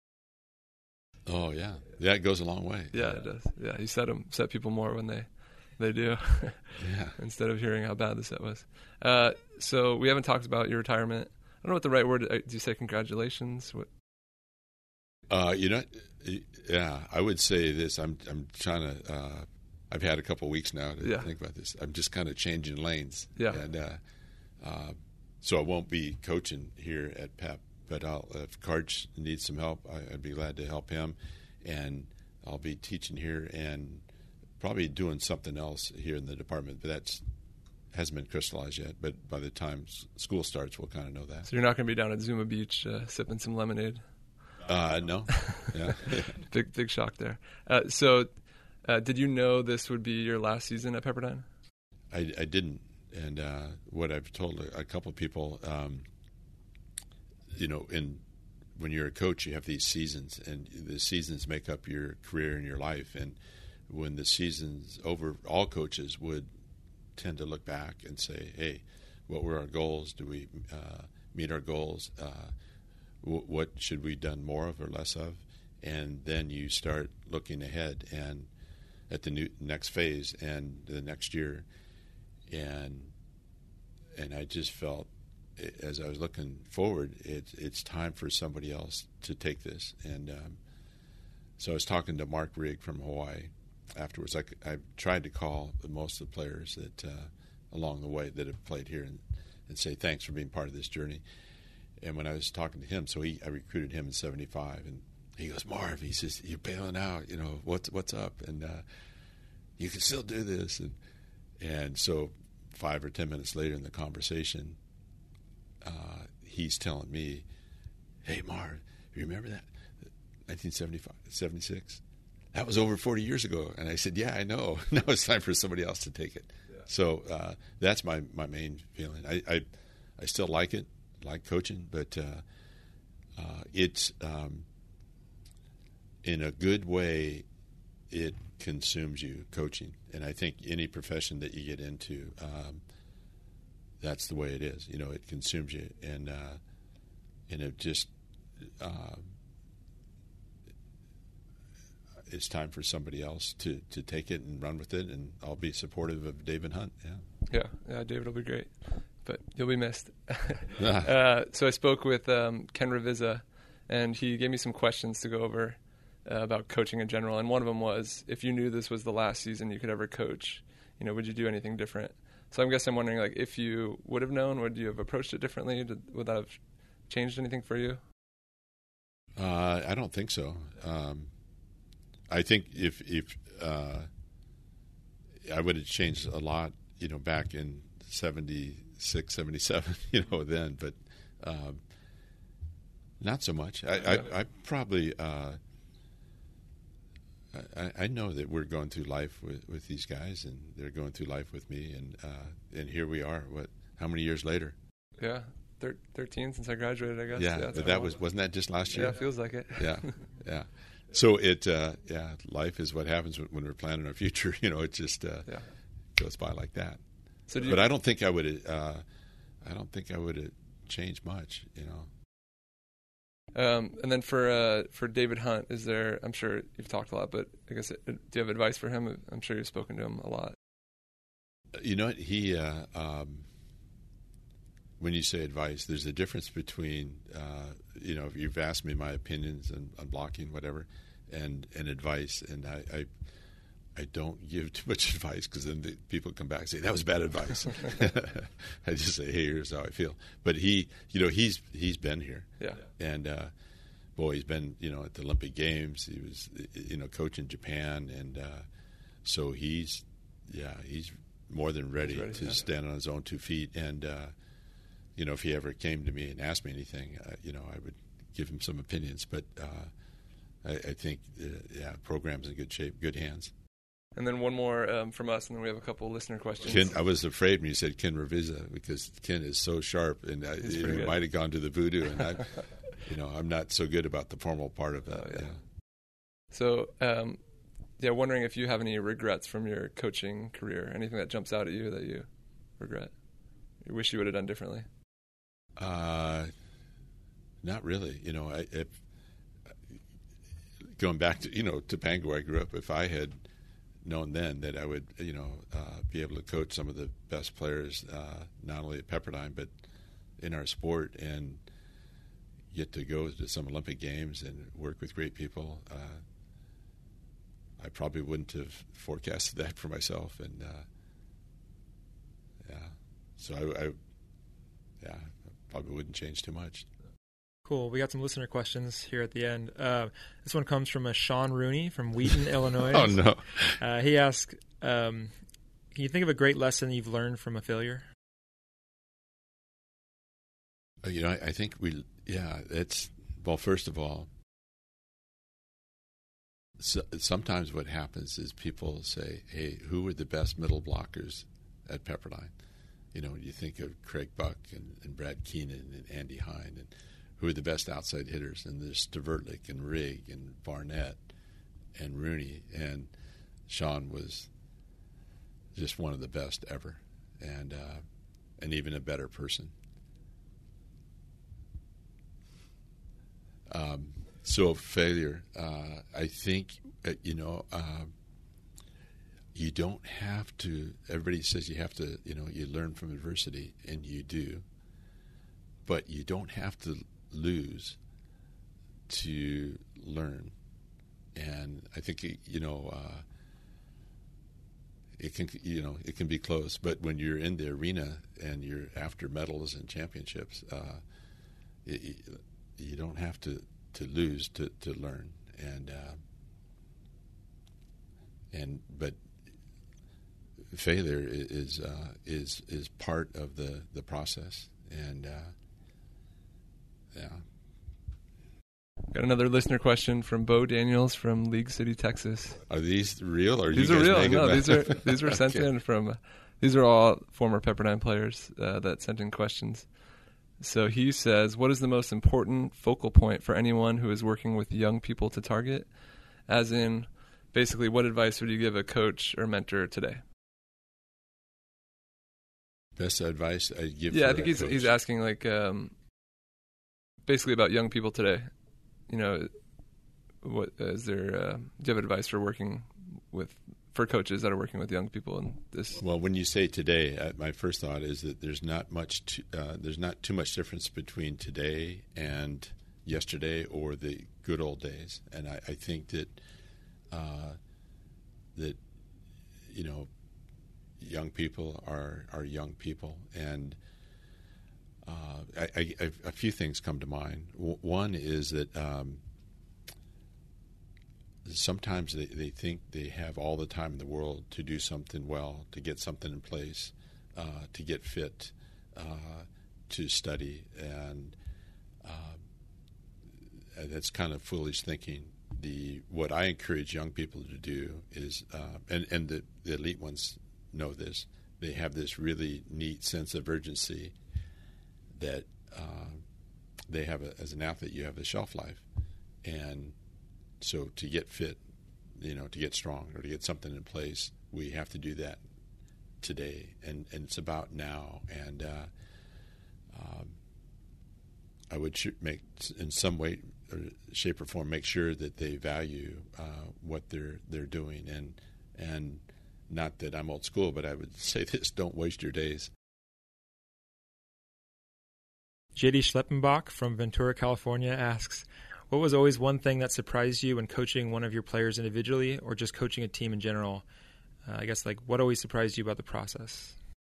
Oh yeah, that goes a long way. Yeah, it does. Yeah, you set them, set people more when they They do. Yeah. Instead of hearing how bad the set was. Uh, so we haven't talked about your retirement. I don't know what the right word. Do you say congratulations? What? Uh, you know, yeah, I would say this. I'm I'm trying to. Uh, I've had a couple of weeks now to Yeah. think about this. I'm just kind of changing lanes. Yeah. And uh, uh, so I won't be coaching here at P E P, but I'll, if Karch needs some help, I, I'd be glad to help him. And I'll be teaching here and probably doing something else here in the department, but that's hasn't been crystallized yet. But by the time s- school starts, we'll kind of know that. So you're not going to be down at Zuma Beach uh, sipping some lemonade. Uh, no. Yeah. big big shock there. Uh, so, uh, did you know this would be your last season at Pepperdine? I, I didn't. And uh, what I've told a, a couple of people, um, you know, in when you're a coach, you have these seasons, and the seasons make up your career and your life. And when the season's over, all coaches would tend to look back and say, hey, what were our goals? Do we uh, meet our goals? Uh, w- what should we done more of or less of? And then you start looking ahead and at the new next phase and the next year. And and I just felt, as I was looking forward, it, it's time for somebody else to take this. And um, so I was talking to Mark Rigg from Hawaii afterwards. I, I tried to call most of the players that uh, along the way that have played here and, and say thanks for being part of this journey. And when I was talking to him, so he I recruited him in seventy-five, and he goes, Marv, he says, you're bailing out, you know, what's what's up? And uh, you can still do this. And and so five or ten minutes later in the conversation, uh, he's telling me, hey, Marv, you remember that? nineteen seventy-five, seventy-six? That was over forty years ago. And I said, yeah, I know. Now it's time for somebody else to take it. Yeah. So uh, that's my, my main feeling. I, I I still like it, like coaching, but uh, uh, it's um, in a good way, it consumes you, coaching. And I think any profession that you get into, um, that's the way it is. You know, it consumes you. And, uh, and it just... Uh, it's time for somebody else to, to take it and run with it, and I'll be supportive of David Hunt. Yeah, yeah, yeah. David will be great, but you'll be missed. uh, so I spoke with um, Ken Ravizza, and he gave me some questions to go over uh, about coaching in general. And one of them was, if you knew this was the last season you could ever coach, you know, would you do anything different? So I guess I'm wondering, like, if you would have known, would you have approached it differently? Did, would that have changed anything for you? Uh, I don't think so. Um, I think if if uh, I would have changed a lot, you know, back in seventy-six, seventy-seven, you know, then, but um, not so much. I, I, I probably uh, I, I know that we're going through life with, with these guys, and they're going through life with me, and uh, and here we are. What? How many years later? Yeah, thir- thirteen since I graduated, I guess. Yeah, yeah but that was wasn't that just last year? Yeah, feels like it. Yeah, yeah. So it, uh, yeah, life is what happens when, when we're planning our future. You know, it just uh, yeah. goes by like that. So, do you, but I don't think I would. Uh, I don't think I would have changed much. You know. Um, and then for uh, for David Hunt, is there? I'm sure you've talked a lot, but I guess it, do you have advice for him? I'm sure you've spoken to him a lot. You know, he. Uh, um, when you say advice, there's a difference between. Uh, you know, if you've asked me my opinions on, on blocking, whatever, and and advice, and I. I I don't give too much advice because then the people come back and say that was bad advice. I just say, hey, here's how I feel. But he, you know, he's he's been here, yeah. And uh, boy, he's been, you know, at the Olympic Games. He was, you know, coaching Japan, and uh, so he's, yeah, he's more than ready, ready to yeah. stand on his own two feet. And uh, you know, if he ever came to me and asked me anything, uh, you know, I would give him some opinions. But uh, I, I think, uh, yeah, program's in good shape, good hands. And then one more um, from us, and then we have a couple listener questions. Ken, I was afraid when you said Ken Ravizza because Ken is so sharp, and I, it might have gone to the voodoo. And I, you know, I'm not so good about the formal part of that. Oh, yeah. yeah. So, um, yeah, wondering if you have any regrets from your coaching career, anything that jumps out at you that you regret, you wish you would have done differently. Uh, not really. You know, I, if, going back to you know Topanga where I grew up, if I had known then that I would, you know, uh, be able to coach some of the best players, uh, not only at Pepperdine but in our sport, and get to go to some Olympic Games and work with great people. Uh, I probably wouldn't have forecasted that for myself, and uh, yeah, so I, I, yeah, probably wouldn't change too much. Cool. We got some listener questions here at the end. Uh, this one comes from a Sean Rooney from Wheaton, Illinois. Oh no! Uh, he asked, um, "Can you think of a great lesson you've learned from a failure?" You know, I, I think we, yeah, it's well. First of all, so, sometimes what happens is people say, "Hey, who were the best middle blockers at Pepperdine?" You know, you think of Craig Buck and, and Brad Keenan and Andy Hine, and who are the best outside hitters? And there's Stavertlik and Rigg and Barnett and Rooney, and Sean was just one of the best ever, and uh, and even a better person. Um, so failure, uh, I think, uh, you know, uh, you don't have to, everybody says you have to, you know, you learn from adversity, and you do, but you don't have to lose to learn. And I think, you know, uh, it can, you know, it can be close, but when you're in the arena and you're after medals and championships, uh, it, you don't have to, to lose to, to learn. And, uh, and, but failure is, uh, is, is part of the, the process. And, uh, yeah. Got another listener question from Bo Daniels from League City, Texas. Are these real? Or are these you are guys real. No, them? these are these were sent Okay. in from. Uh, these are all former Pepperdine players uh, that sent in questions. So he says, "What is the most important focal point for anyone who is working with young people to target? As in, basically, what advice would you give a coach or mentor today?" Best advice I'd give. Yeah, for I think a he's coach. he's asking like um, basically about young people today. You know, what is there? Uh, do you have advice for working with for coaches that are working with young people in this? Well, when you say today, uh, my first thought is that there's not much. To, uh, there's not too much difference between today and yesterday or the good old days, and I, I think that uh, that you know, young people are are young people, and uh, I, I, a few things come to mind. W- one is that um, sometimes they, they think they have all the time in the world to do something well, to get something in place, uh, to get fit, uh, to study, and uh, that's kind of foolish thinking. The what I encourage young people to do is, uh, and and the, the elite ones know this. They have this really neat sense of urgency that uh, they have a, as an athlete. You have a shelf life, and so to get fit, you know, to get strong or to get something in place, we have to do that today, and, and it's about now. And uh, um, I would sh- make, in some way, or shape or form, make sure that they value uh, what they're they're doing, and and not that I'm old school, but I would say this: don't waste your days. J D Schleppenbach from Ventura, California asks, "What was always one thing that surprised you when coaching one of your players individually or just coaching a team in general? Uh, I guess, like, what always surprised you about the process?"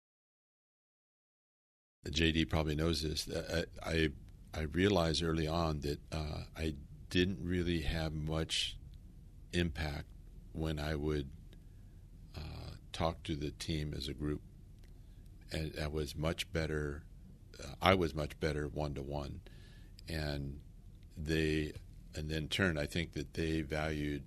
J D probably knows this. I I, I realized early on that uh, I didn't really have much impact when I would uh, talk to the team as a group, and I was much better. Uh, I was much better one to one, and they, and in turn, I think that they valued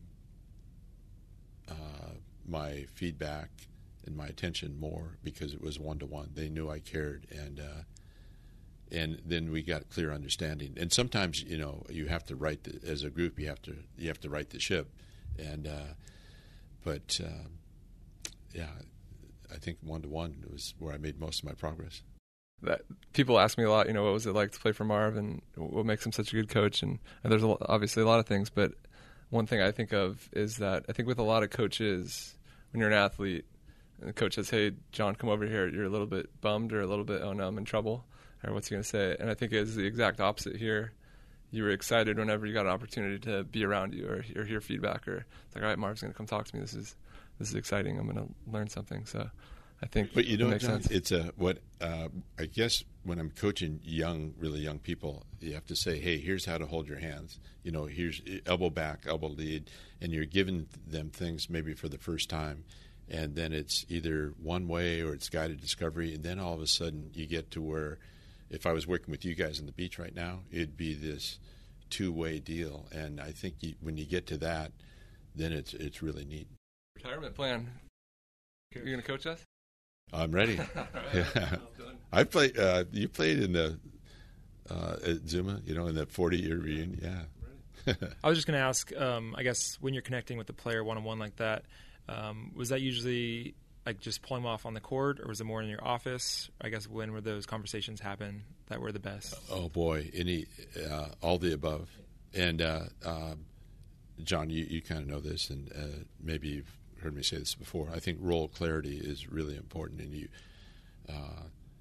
uh, my feedback and my attention more because it was one to one. They knew I cared, and uh, and then we got clear understanding. And sometimes, you know, you have to write the, as a group. You have to you have to right the ship, and uh, but uh, yeah, I think one to one was where I made most of my progress. That people ask me a lot, you know, what was it like to play for Marv, and what makes him such a good coach? And, and there's a, obviously a lot of things, but one thing I think of is that I think with a lot of coaches, when you're an athlete and the coach says, "Hey, John, come over here," you're a little bit bummed or a little bit, "Oh no, I'm in trouble," or what's he going to say? And I think it's the exact opposite here. You were excited whenever you got an opportunity to be around you or, or hear feedback, or it's like, all right, Marv's going to come talk to me. This is this is exciting. I'm going to learn something. So I think but you know, it makes John, sense. It's a what uh, I guess when I'm coaching young, really young people, you have to say, hey, here's how to hold your hands. You know, here's elbow back, elbow lead, and you're giving them things maybe for the first time, and then it's either one way or it's guided discovery, and then all of a sudden you get to where, if I was working with you guys on the beach right now, it'd be this two-way deal, and I think you, when you get to that, then it's it's really neat. Retirement plan. You're going to coach us? I'm ready. Right. Yeah. I played. Uh, you played in the uh, at Zuma, you know, in the forty-year reunion. Yeah. I was just going to ask. Um, I guess when you're connecting with the player one-on-one like that, um, was that usually like just pulling them off on the court, or was it more in your office? I guess when were those conversations happen that were the best? Oh boy, any uh, all the above. And uh, uh, John, you, you kind of know this, and uh, maybe you've heard me say this before. I think role clarity is really important, and you. Uh,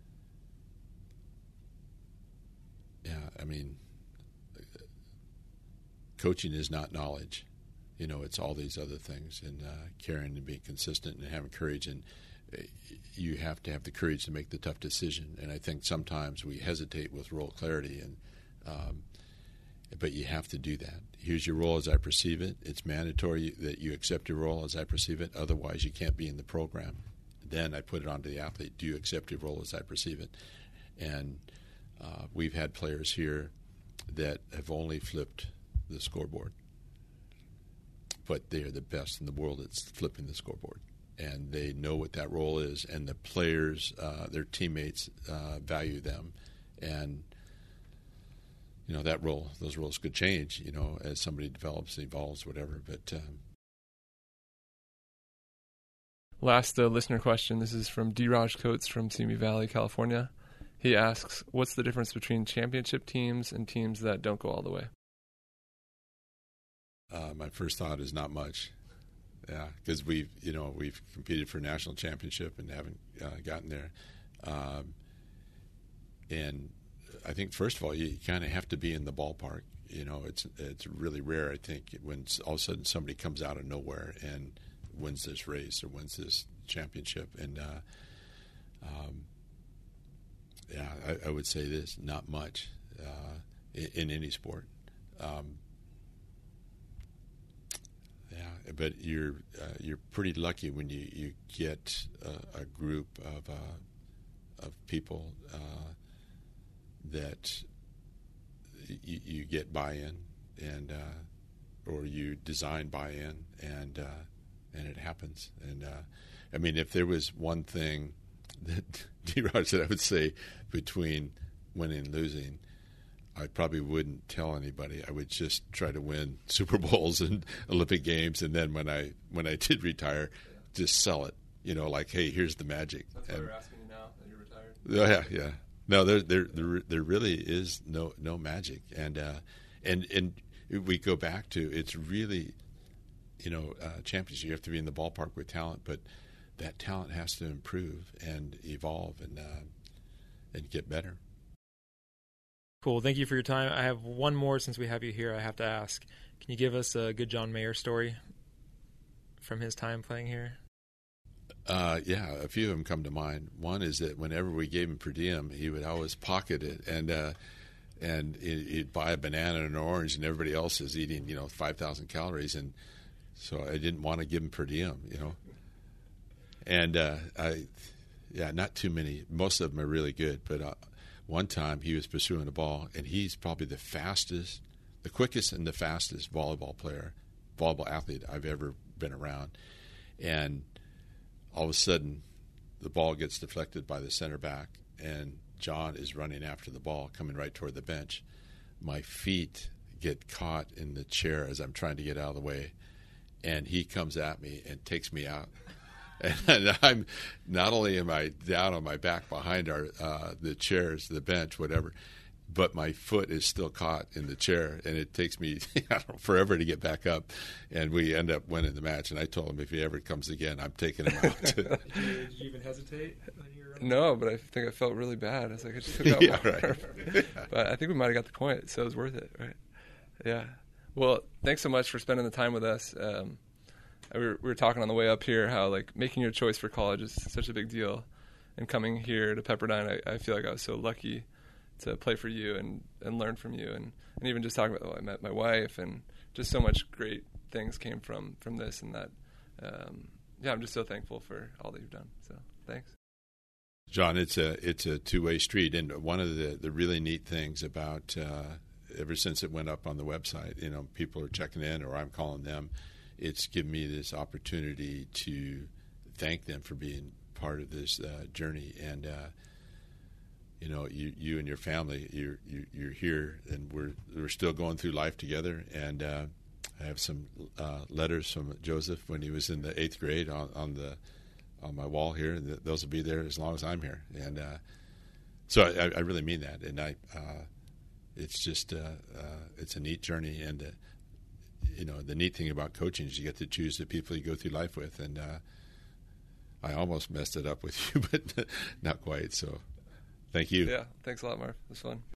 yeah, I mean, coaching is not knowledge. You know, it's all these other things, and uh, caring and being consistent and having courage. And uh, you have to have the courage to make the tough decision. And I think sometimes we hesitate with role clarity, and um, but you have to do that. Here's your role as I perceive it. It's mandatory that you accept your role as I perceive it. Otherwise, you can't be in the program. Then I put it on to the athlete. Do you accept your role as I perceive it? And uh, we've had players here that have only flipped the scoreboard, but they are the best in the world at flipping the scoreboard, and they know what that role is, and the players, uh, their teammates uh, value them, and you know that role, those roles could change, you know, as somebody develops, evolves, whatever. But um, Last uh, listener question. This is from D. Raj Coates from Simi Valley, California. He asks, what's the difference between championship teams and teams that don't go all the way? Uh, my first thought is not much. Yeah, because we've, you know, we've competed for a national championship and haven't uh, gotten there. Um, and I think, first of all, you kind of have to be in the ballpark. You know, it's it's really rare, I think, when all of a sudden somebody comes out of nowhere and wins this race or wins this championship. And, uh, um, yeah, I, I would say this, not much uh, in, in any sport. Um, Yeah, but you're uh, you're pretty lucky when you, you get a, a group of uh, of people uh, that you, you get buy-in, and uh, or you design buy-in, and uh, and it happens. And uh, I mean, if there was one thing that D-Raj that I would say between winning and losing, I probably wouldn't tell anybody. I would just try to win Super Bowls and Olympic Games, and then when I when I did retire, just sell it. You know, like, hey, here's the magic. That's why and, we're asking you now that you're retired. Oh, yeah, yeah. No, there there there, there really is no no magic, and uh, and and we go back to, it's really, you know, uh, champions. You have to be in the ballpark with talent, but that talent has to improve and evolve and uh, and get better. Cool. Thank you for your time. I have one more since we have you here. I have to ask, can you give us a good John Mayer story from his time playing here? Uh, yeah, a few of them come to mind. One is that whenever we gave him per diem, he would always pocket it, and uh, and he'd buy a banana and an orange, and everybody else is eating, you know, five thousand calories, and so I didn't want to give him per diem, you know. And uh, I, yeah, not too many. Most of them are really good, but uh, one time he was pursuing a ball, and he's probably the fastest, the quickest and the fastest volleyball player, volleyball athlete I've ever been around. And all of a sudden, the ball gets deflected by the center back, and John is running after the ball, coming right toward the bench. My feet get caught in the chair as I'm trying to get out of the way, and he comes at me and takes me out. And I'm not only am I down on my back behind our uh, the chairs, the bench, whatever, but my foot is still caught in the chair, and it takes me I don't know, forever to get back up. And we end up winning the match. And I told him if he ever comes again, I'm taking him out. did, you, did you even hesitate? No, but I think I felt really bad. I was like, I just took out yeah, my right. arm. But I think we might have got the point, so it was worth it, right? Yeah. Well, thanks so much for spending the time with us. Um, we, were, we were talking on the way up here how like making your choice for college is such a big deal, and coming here to Pepperdine, I, I feel like I was so lucky to play for you and, and learn from you, and, and even just talking about, oh, I met my wife, and just so much great things came from, from this and that. Um, yeah, I'm just so thankful for all that you've done. So thanks. John, it's a it's a two-way street, and one of the, the really neat things about uh, ever since it went up on the website, you know, people are checking in, or I'm calling them. It's given me this opportunity to thank them for being part of this uh, journey, and uh, you know, you you and your family, you're you, you're here, and we're we're still going through life together. And uh, I have some uh, letters from Joseph when he was in the eighth grade on, on the on my wall here. Those will be there as long as I'm here, and uh, so I, I really mean that. And I, uh, it's just uh, uh, it's a neat journey, and uh, you know, the neat thing about coaching is you get to choose the people you go through life with. And uh, I almost messed it up with you, but not quite. So, thank you. Yeah, thanks a lot, Marv. It was fun.